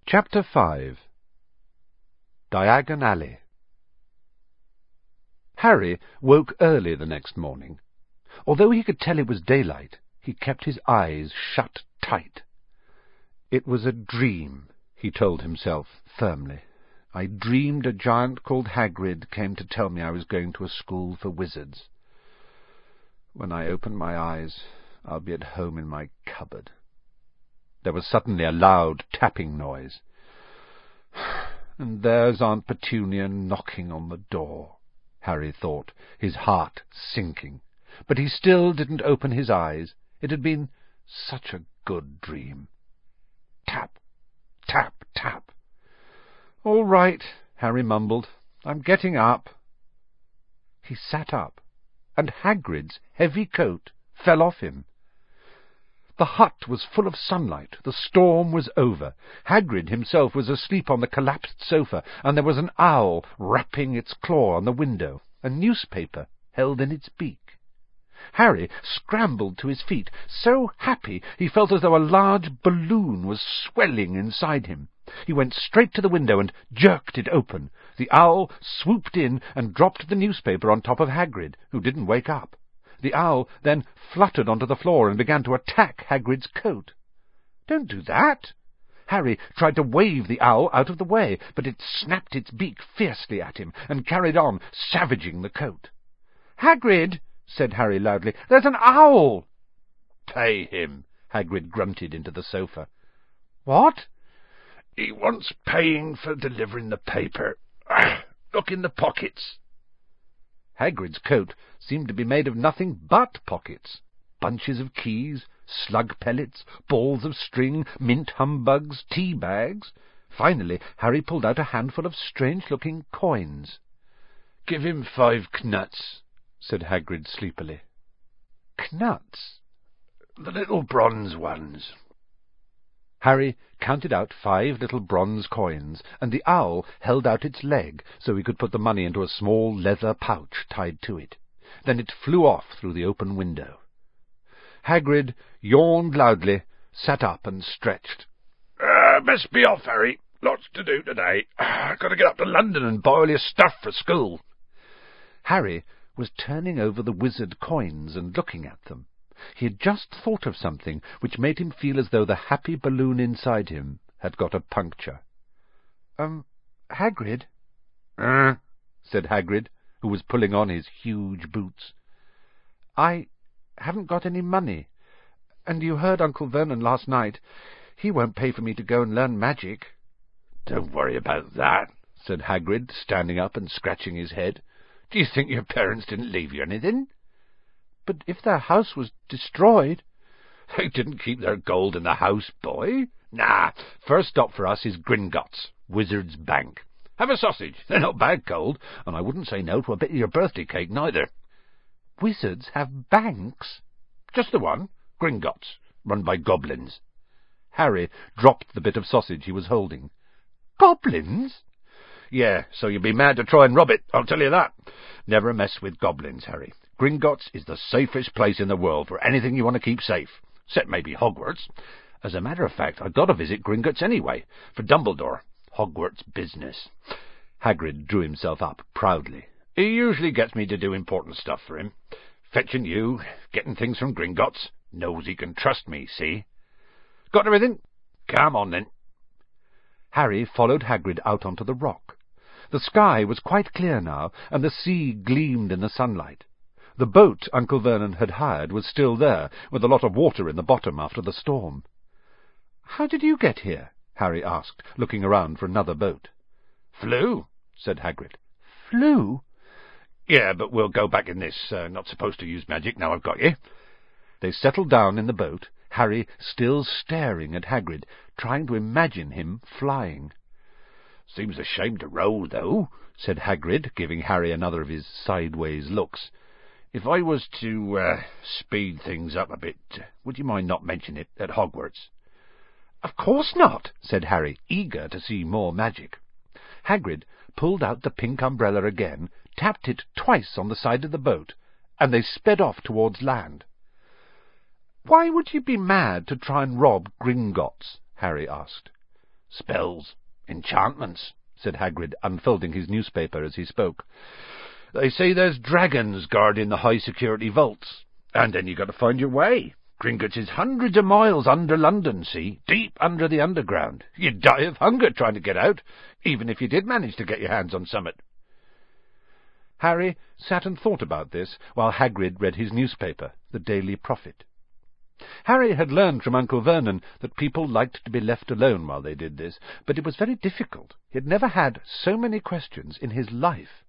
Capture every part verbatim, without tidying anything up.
Chapter five. Diagon Alley. Harry woke early the next morning. Although he could tell it was daylight, he kept his eyes shut tight. It was a dream, he told himself firmly. I dreamed a giant called Hagrid came to tell me I was going to a school for wizards. When I open my eyes, I'll be at home in my cupboard. There was suddenly a loud tapping noise. And there's Aunt Petunia knocking on the door, Harry thought, his heart sinking. But he still didn't open his eyes. It had been such a good dream. Tap, tap, tap. "All right," Harry mumbled. "I'm getting up." He sat up, and Hagrid's heavy coat fell off him. The hut was full of sunlight. The storm was over. Hagrid himself was asleep on the collapsed sofa, and there was an owl rapping its claw on the window, a newspaper held in its beak. Harry scrambled to his feet, so happy he felt as though a large balloon was swelling inside him. He went straight to the window and jerked it open. The owl swooped in and dropped the newspaper on top of Hagrid, who didn't wake up. The owl then fluttered onto the floor and began to attack Hagrid's coat. "Don't do that!" Harry tried to wave the owl out of the way, but it snapped its beak fiercely at him and carried on, savaging the coat. "Hagrid!" said Harry loudly. "There's an owl!" "Pay him," Hagrid grunted into the sofa. "What?" "He wants paying for delivering the paper. Look in the pockets." Hagrid's coat seemed to be made of nothing but pockets. Bunches of keys, slug pellets, balls of string, mint humbugs, tea bags. Finally, Harry pulled out a handful of strange-looking coins. "Give him five knuts," said Hagrid sleepily. "Knuts?" "The little bronze ones." Harry counted out five little bronze coins, and the owl held out its leg so he could put the money into a small leather pouch tied to it. Then it flew off through the open window. Hagrid yawned loudly, sat up and stretched. Uh, best be off, Harry. Lots to do today. Uh, got to get up to London and boil your stuff for school. Harry was turning over the wizard coins and looking at them. He had just thought of something which made him feel as though the happy balloon inside him had got a puncture. Um, Hagrid? Uh, said Hagrid, who was pulling on his huge boots. I haven't got any money, and you heard Uncle Vernon last night. He won't pay for me to go and learn magic. Don't worry about that, said Hagrid, standing up and scratching his head. Do you think your parents didn't leave you anything? But if their house was destroyed... They didn't keep their gold in the house, boy. Nah, first stop for us is Gringotts, Wizard's Bank. Have a sausage. They're not bad cold, and I wouldn't say no to a bit of your birthday cake, neither. Wizards have banks? Just the one, Gringotts, run by goblins. Harry dropped the bit of sausage he was holding. Goblins? Yeah, so you'll be mad to try and rob it, I'll tell you that. Never mess with goblins, Harry. Gringotts is the safest place in the world for anything you want to keep safe, except maybe Hogwarts. As a matter of fact, I've got to visit Gringotts anyway, for Dumbledore. Hogwarts business. Hagrid drew himself up proudly. He usually gets me to do important stuff for him. Fetching you, getting things from Gringotts. Knows he can trust me, see? Got everything? Come on, then. Harry followed Hagrid out onto the rock. The sky was quite clear now, and the sea gleamed in the sunlight. The boat Uncle Vernon had hired was still there, with a lot of water in the bottom after the storm. "How did you get here?" Harry asked, looking around for another boat. "Flew," said Hagrid. "Flew?" "Yeah, but we'll go back in this. Uh, not supposed to use magic now I've got you." They settled down in the boat, Harry still staring at Hagrid, trying to imagine him flying. "Seems a shame to row, though," said Hagrid, giving Harry another of his sideways looks. "If I was to uh, speed things up a bit, would you mind not mentioning it at Hogwarts?" "Of course not," said Harry, eager to see more magic. Hagrid pulled out the pink umbrella again, tapped it twice on the side of the boat, and they sped off towards land. "Why would you be mad to try and rob Gringotts?" Harry asked. "Spells, enchantments," said Hagrid, unfolding his newspaper as he spoke. "They say there's dragons guarding the high-security vaults. And then you got to find your way. Gringotts is hundreds of miles under London, see, deep under the underground. You'd die of hunger trying to get out, even if you did manage to get your hands on summit." Harry sat and thought about this while Hagrid read his newspaper, the Daily Prophet. Harry had learned from Uncle Vernon that people liked to be left alone while they did this, but it was very difficult. He had never had so many questions in his life.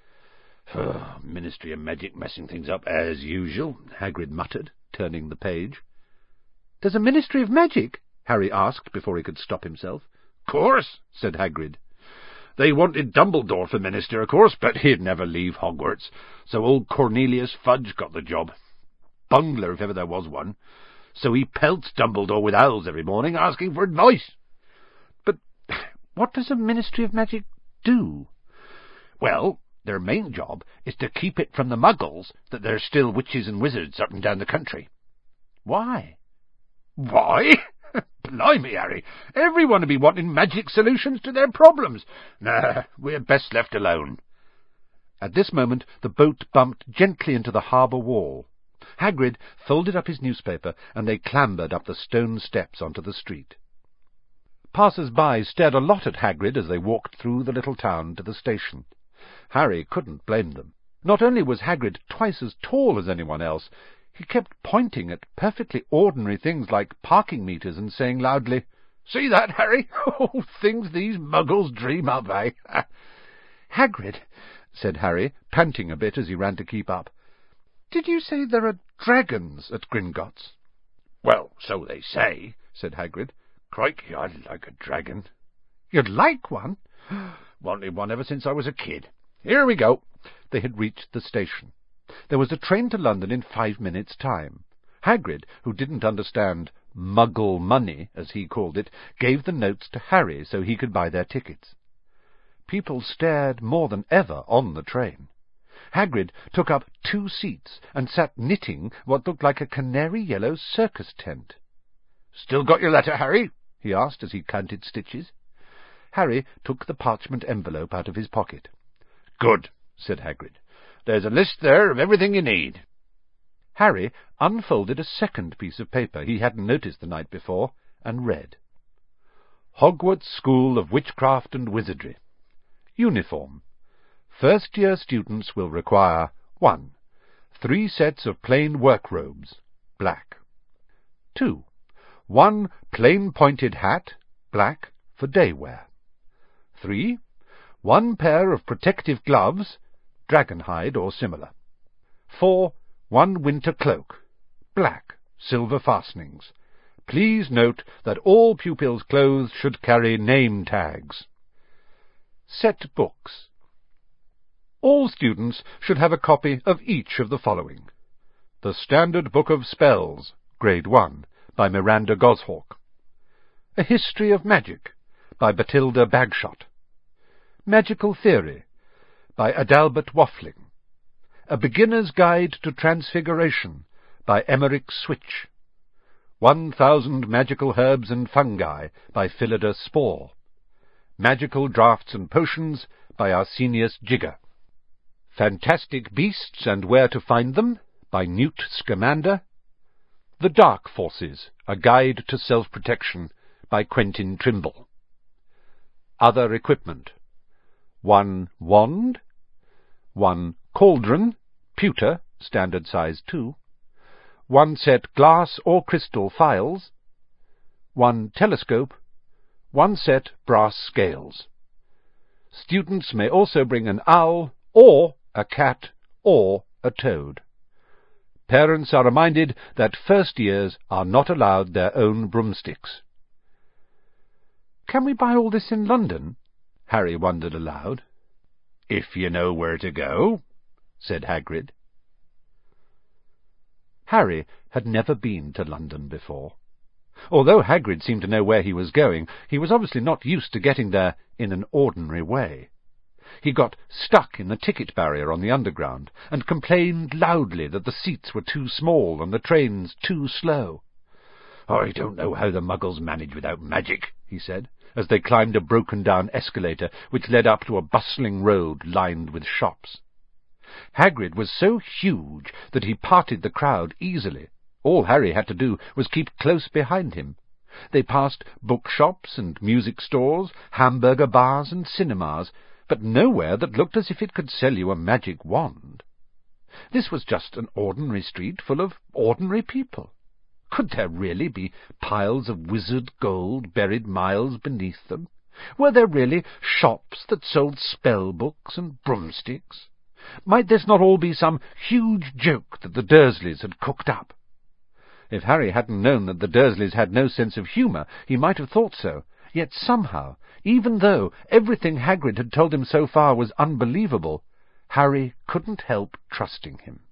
"Ministry of Magic messing things up as usual," Hagrid muttered, turning the page. "There's a Ministry of Magic?" Harry asked before he could stop himself. "Course," said Hagrid. "They wanted Dumbledore for minister, of course, but he'd never leave Hogwarts, so old Cornelius Fudge got the job. Bungler, if ever there was one. So he pelts Dumbledore with owls every morning, asking for advice." "But what does a Ministry of Magic do?" "Well, their main job is to keep it from the Muggles that there's still witches and wizards up and down the country." "Why?" "Why? Blimey, Harry, everyone would be wanting magic solutions to their problems. Nah, we're best left alone." At this moment the boat bumped gently into the harbour wall. Hagrid folded up his newspaper, and they clambered up the stone steps onto the street. Passers-by stared a lot at Hagrid as they walked through the little town to the station. Harry couldn't blame them. Not only was Hagrid twice as tall as anyone else, he kept pointing at perfectly ordinary things like parking meters and saying loudly, "See that, Harry? Oh, things these Muggles dream up, eh?" "Hagrid," said Harry, panting a bit as he ran to keep up, "did you say there are dragons at Gringotts?" "Well, so they say," said Hagrid. "Crikey, I'd like a dragon." "You'd like one?" "Wanted one ever since I was a kid. Here we go." They had reached the station. There was a train to London in five minutes' time. Hagrid, who didn't understand Muggle money, as he called it, gave the notes to Harry so he could buy their tickets. People stared more than ever on the train. Hagrid took up two seats and sat knitting what looked like a canary-yellow circus tent. "Still got your letter, Harry?" he asked as he counted stitches. Harry took the parchment envelope out of his pocket. "Good," said Hagrid. "There's a list there of everything you need." Harry unfolded a second piece of paper he hadn't noticed the night before, and read. "Hogwarts School of Witchcraft and Wizardry. Uniform. First-year students will require one. Three sets of plain work robes, black. Two. One plain-pointed hat, black, for day wear. Three. One pair of protective gloves, dragonhide or similar. Four. One winter cloak, black, silver fastenings. Please note that all pupils' clothes should carry name tags. Set books. All students should have a copy of each of the following. The Standard Book of Spells, Grade one, by Miranda Goshawk. A History of Magic, by Batilda Bagshot. Magical Theory, by Adalbert Waffling. A Beginner's Guide to Transfiguration, by Emmerich Switch. One Thousand Magical Herbs and Fungi, by Phillida Spore. Magical Draughts and Potions, by Arsenius Jigger. Fantastic Beasts and Where to Find Them, by Newt Scamander. The Dark Forces, A Guide to Self-Protection, by Quentin Trimble. Other equipment. One wand. One cauldron, pewter, standard size two. One set glass or crystal phials. One telescope. One set brass scales. Students may also bring an owl, or a cat, or a toad. Parents are reminded that first years are not allowed their own broomsticks. "Can we buy all this in London?" Harry wondered aloud. "If you know where to go," said Hagrid. Harry had never been to London before. Although Hagrid seemed to know where he was going, he was obviously not used to getting there in an ordinary way. He got stuck in the ticket barrier on the Underground, and complained loudly that the seats were too small and the trains too slow. "I don't know how the Muggles manage without magic," he said. as they climbed a broken-down escalator which led up to a bustling road lined with shops. Hagrid was so huge that he parted the crowd easily. All Harry had to do was keep close behind him. They passed bookshops and music stores, hamburger bars and cinemas, but nowhere that looked as if it could sell you a magic wand. This was just an ordinary street full of ordinary people. Could there really be piles of wizard gold buried miles beneath them? Were there really shops that sold spell books and broomsticks? Might this not all be some huge joke that the Dursleys had cooked up? If Harry hadn't known that the Dursleys had no sense of humour, he might have thought so. Yet somehow, even though everything Hagrid had told him so far was unbelievable, Harry couldn't help trusting him.